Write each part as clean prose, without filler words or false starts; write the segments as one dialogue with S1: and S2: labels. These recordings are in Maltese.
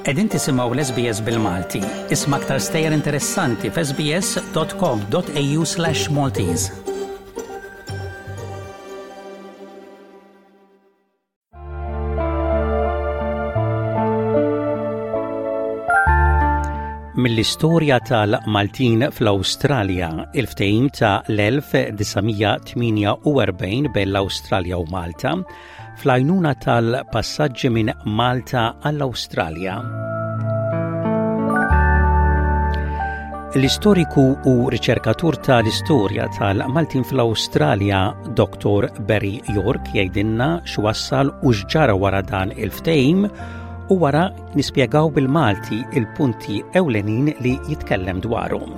S1: Qegħdin tisimgħu l-SBS bil-Malti. Isma' aktar stejjer interessanti f'sbs.com.au/Maltese. Mill-istorja tal-Maltin fl-Awstralja, il-ftehim ta' l-1948 bejn l-Awstralja u Malta, fl-għajnuna tal-passaġġi minn Malta għall-Awstralja. L-istoriku u riċerkatur tal-istorja tal-Maltin fl-Awstralja, Dr. Barry York, jgħidilna x'wassal u x'ġara wara dan il-ftehim u wara nispjegaw bil-Malti il-punti ewlenin li jitkellem dwarhom.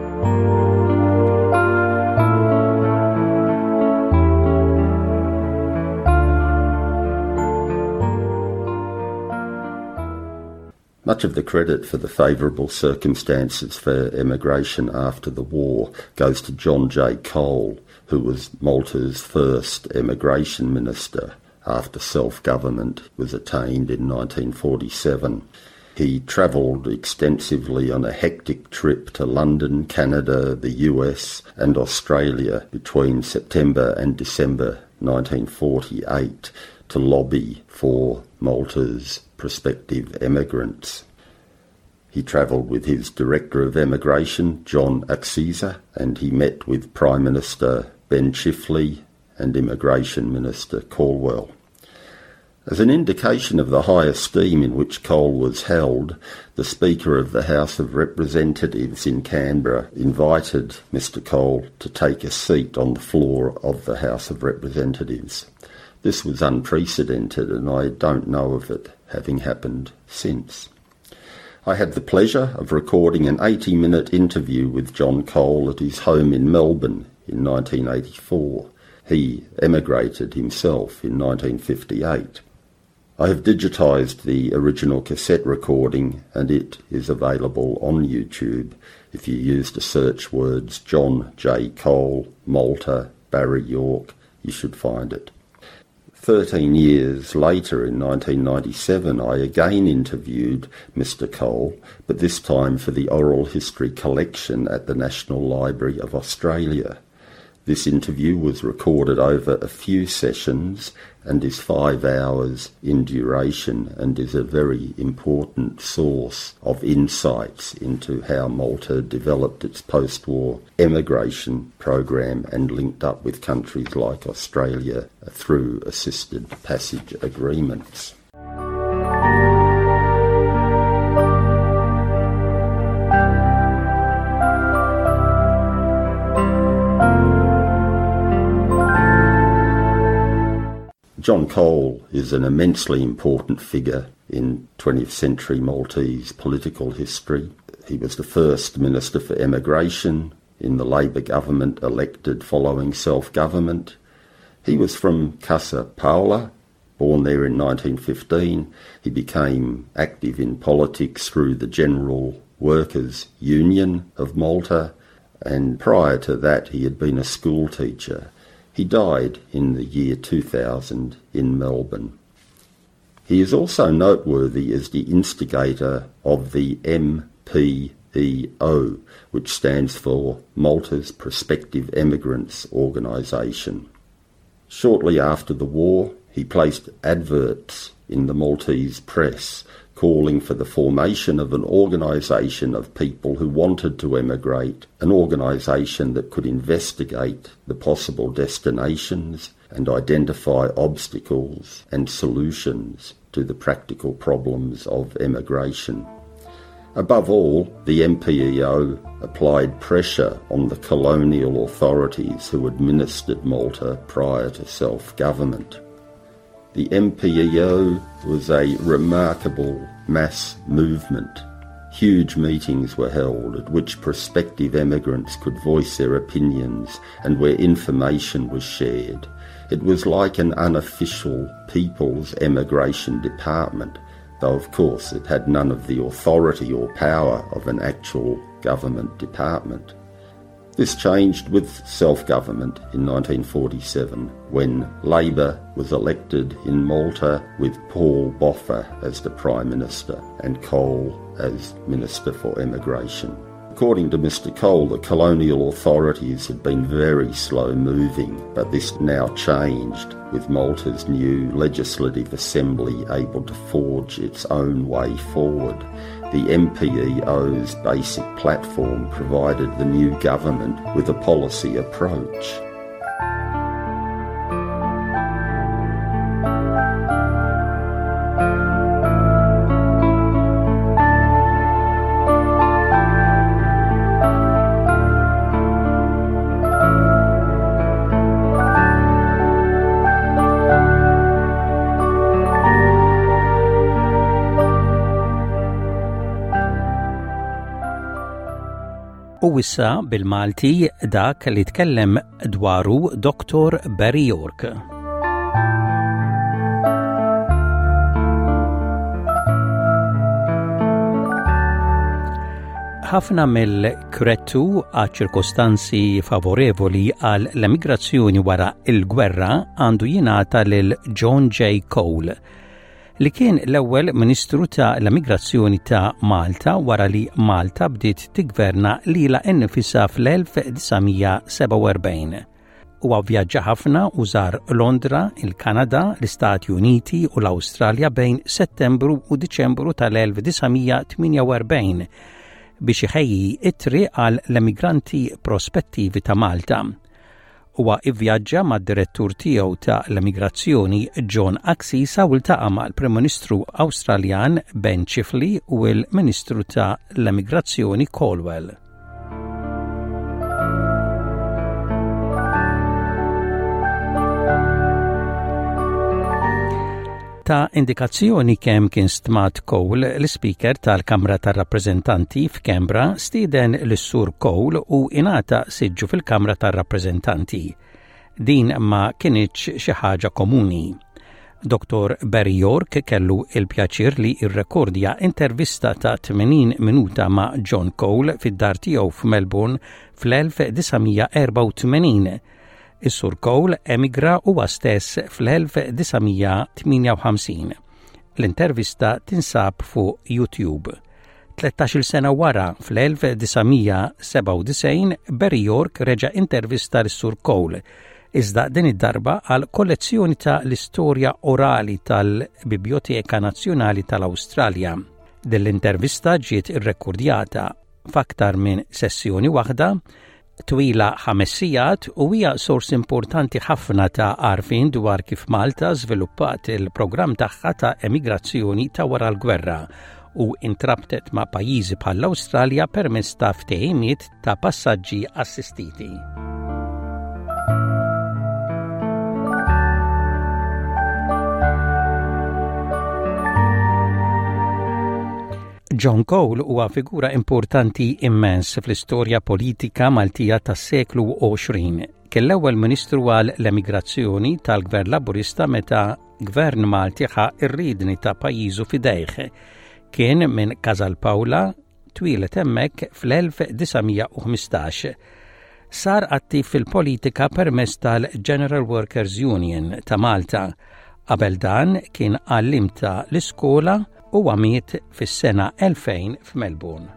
S2: Much of the credit for the favourable circumstances for emigration after the war goes to John J. Cole, who was Malta's first emigration minister after self-government was attained in 1947. He travelled extensively on a hectic trip to London, Canada, the US and Australia between September and December 1948 to lobby for Malta's prospective emigrants. He travelled with his Director of Emigration, John Axisa, and he met with Prime Minister Ben Chifley and Immigration Minister Caldwell. As an indication of the high esteem in which Cole was held, the Speaker of the House of Representatives in Canberra invited Mr. Cole to take a seat on the floor of the House of Representatives. This was unprecedented, and I don't know of it having happened since. I had the pleasure of recording an 80-minute interview with John Cole at his home in Melbourne in 1984. He emigrated himself in 1958. I have digitised the original cassette recording and it is available on YouTube. If you use the search words John J. Cole, Malta, Barry York, you should find it. 13 years later, in 1997, I again interviewed Mr. Cole, but this time for the Oral History Collection at the National Library of Australia. This interview was recorded over a few sessions and is 5 hours in duration and is a very important source of insights into how Malta developed its post-war emigration program and linked up with countries like Australia through assisted passage agreements. John Cole is an immensely important figure in 20th century Maltese political history. He was the first Minister for Emigration in the Labour government elected following self-government. He was from Casa Paula, born there in 1915. He became active in politics through the General Workers' Union of Malta, and prior to that he had been a school teacher. He died in the year 2000 in Melbourne. He is also noteworthy as the instigator of the MPEO, which stands for Malta's Prospective Emigrants Organisation. Shortly after the war, he placed adverts in the Maltese press calling for the formation of an organisation of people who wanted to emigrate, an organisation that could investigate the possible destinations and identify obstacles and solutions to the practical problems of emigration. Above all, the MPEO applied pressure on the colonial authorities who administered Malta prior to self-government. The MPEO was a remarkable mass movement. Huge meetings were held at which prospective emigrants could voice their opinions and where information was shared. It was like an unofficial People's Emigration Department, though of course it had none of the authority or power of an actual government department. This changed with self-government in 1947 when Labour was elected in Malta with Paul Boffa as the Prime Minister and Cole as Minister for Immigration. According to Mr Cole, the colonial authorities had been very slow-moving, but this now changed with Malta's new Legislative Assembly able to forge its own way forward. The MPEO's basic platform provided the new government with a policy approach.
S1: U issa bil-Malti dak li tkellem dwaru Dr. Barry York. Ħafna mill-krettu għal ċirkostanzi favorevoli għal l-emigrazzjoni wara il-gwerra għandu jingħata lil John J. Cole, li kien l-ewwel Ministru ta' l-Immigrazzjoni ta' Malta wara li Malta bdiet tigverna lilha innifisha fl-1947. Huwa vjaġġa ħafna u żar Londra, il-Kanada, l-Istati Uniti u l-Awstralja bejn Settembru u Diċembru tal-1948 biex iħejji it-triq għal l-emigranti prospettivi ta' Malta. Huwa ivvjaġġa mad-direttur tiegħu ta' l-immigrazzjoni John Axisa u ltaqa' mal-Prim Ministru Awstraljan Ben Chifley u l-Ministru ta' l-Immigrazzjoni Caldwell. Ta' indikazzjoni kemm kien stmat Cole, l-Speaker tal-Kamra tar-Rappreżentanti f'Kembra stieden lis-Sur Cole u ingħata siġġu fil-Kamra tar-Rappreżentanti. Din ma kienitx xi ħaġa komuni. Dr. Barry York kellu il-pjaċir li irrekordja intervista ta' 80 minuta ma' John Cole fid-dar tiegħu f'Melbourne fl-1984. Is-Sur Cole emigra huwa stess fl-1958. L-intervista tinsab fuq YouTube. 13 sena wara fl-1997 Barry York reġa' intervista lis-Sur Cole, iżda din id-darba għal kollezzjoni ta' l-istorja orali tal-Biblioteka Nazzjonali tal-Awstralja. Din l-intervista ġiet irrekordjata f'aktar minn sessjoni waħda, twila 5 sigħat u hija sors importanti ħafna ta' għarfien dwar kif Malta żviluppat il-programm tagħha ta' emigrazzjoni ta' wara l-gwerra u intrabtet ma' pajjiżi bħall-Awstralja permezz ta' ftehimiet ta' passaġġi assistiti. John Cole huwa figura importanti immens fl-istorja politika Maltija tas-seklu 20. Kien l-ewwel Ministru għal l-Emigrazzjoni tal-Gvern Laburista meta Gvern Malti ħa ir-riedni ta' pajjiżu fidejh. Kien minn Casalpawla, twilet hemmhekk fl-1915. Sar attiv fil-politika permezz tal-General Workers Union ta' Malta. Qabel dan kien għallimta l-iskola u għamiet fis-sena 2000 f'Melbourne.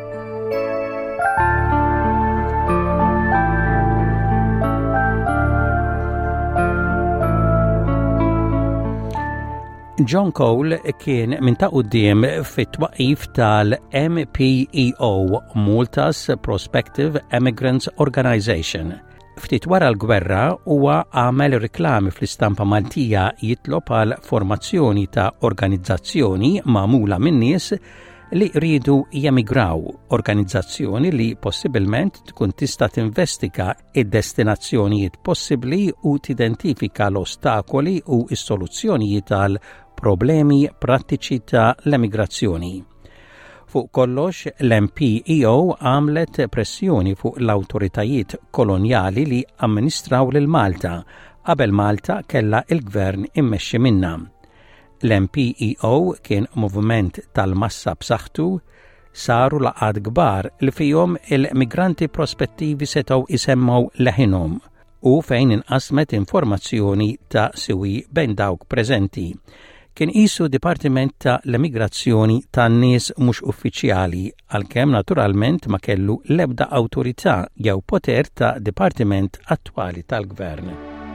S1: John Cole kien minn ta' quddiem fit-twaqqif tal-MPEO, Malta's Prospective Immigrants Organisation. Ftit wara l-gwerra huwa għamel riklami fl-istampa Maltija jitlob għal formazzjoni ta' organizzazzjoni magħmula minn nies li jridu jemigraw, organizzazzjoni li possibilment tkun tista' tinvestiga id-destinazzjonijiet possibbli u tidentifika l-ostakoli u s-soluzzjonijiet għal problemi prattiċi ta' l-emigrazzjoni. Fuq kollox, l-MPEO għamlet pressjoni fuq l-awtoritajiet kolonjali li amministraw lil Malta, qabel Malta kella il-gvern immexxi minnha. L-MPEO kien moviment tal-massa b'saħħtu saru laqgħat kbar li fihom il-migranti prospettivi setgħu isemmaw leħinhom u fejn inqasmet informazzjoni ta' siwi bejn dawk preżenti. Kien qisu Dipartiment ta' l-Immigrazzjoni tan-nies mhux uffiċjali għalkemm naturalment ma kellu l-ebda awtorità jew poter ta' dipartiment attwali tal-Gvern.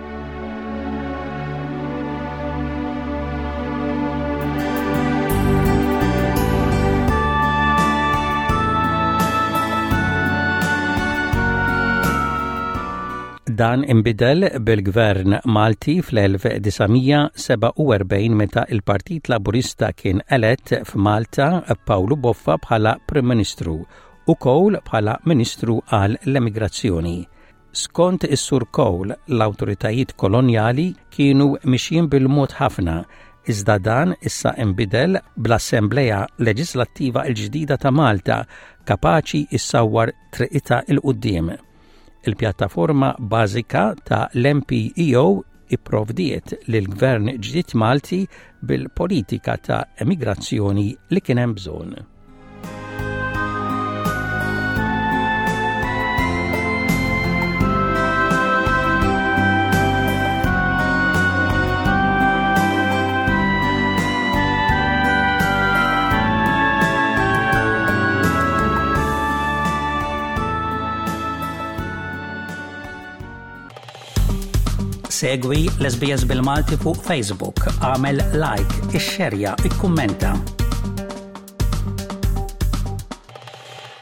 S1: Dan imbidel bil-Gvern Malti fl-1947 meta il-Partit Laburista kien elett f'Malta Paolo Boffa bħala Prim Ministru u Cole bħala Ministru għal l-Immigrazzjoni. Skont is-Sur Cole, l-awtoritajiet kolonjali kienu mixjin bil-mod ħafna, iżda dan issa imbidel bl-Assembleja Leġislattiva l-ġdida ta' Malta kapaċi issawwar triqita il-qudiem. Il-pjattaforma bażika ta' l-MPEO ipprovdiet lill-Gvern ġdid Malti bil-politika ta' immigrazzjoni li kien hemm bżonn. Segwi l-SBS bil-Malti fuq Facebook, għamel like, ixxerja, ikkummenta.